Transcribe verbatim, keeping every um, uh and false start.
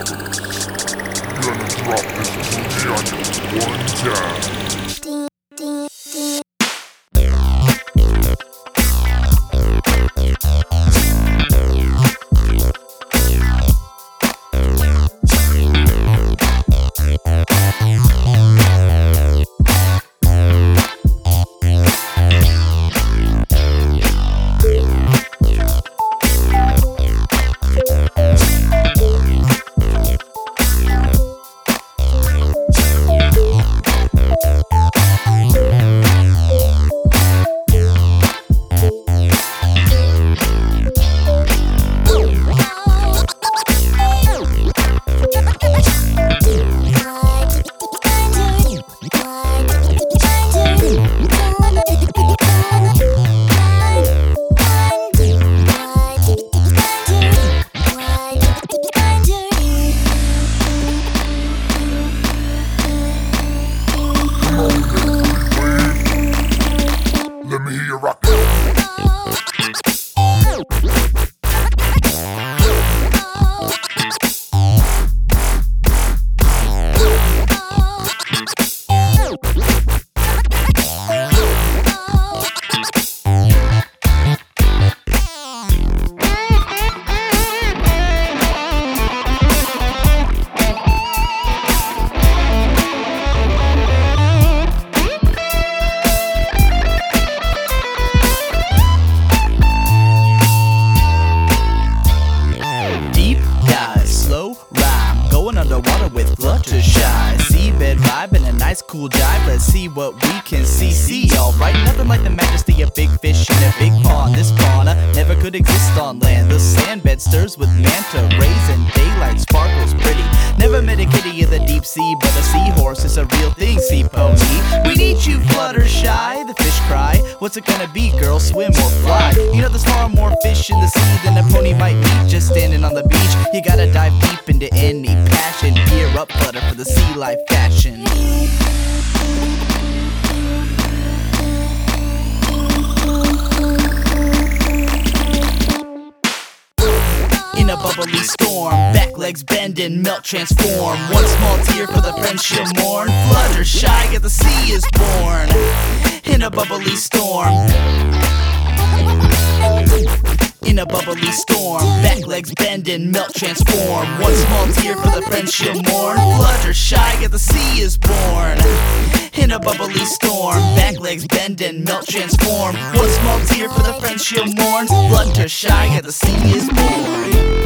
Gonna drop this movie on you one time. Let me hear you rock. Underwater with Fluttershy, seabed vibe and a nice cool jive. Let's see what we can see. See, alright, nothing like the majesty of big fish in a big pond. This fauna never could exist on land. The sandbed stirs with manta rays and daylight sparkles pretty. Never met a kitty in the deep sea, but a seahorse is a real thing. Sea pony, we need you, Fluttershy. The fish cry, what's it gonna be, girl? Swim or fly? You know there's far more fish in the sea than a pony might meet just standing on the beach. You gotta dive deep into any passion. Gear up, Flutter, for the sea life fashion. In a bubbly storm, back legs bend and melt, transform. One small tear for the friends she'll mourn. Fluttershy, get the sea is born. In a bubbly storm. In a bubbly storm, back legs bend and melt, transform. One small tear for the friends she'll mourn. Fluttershy, get the sea is born. In a bubbly storm, back legs bend and melt, transform. One small tear for the friends she'll mourn. Fluttershy, get the sea is born.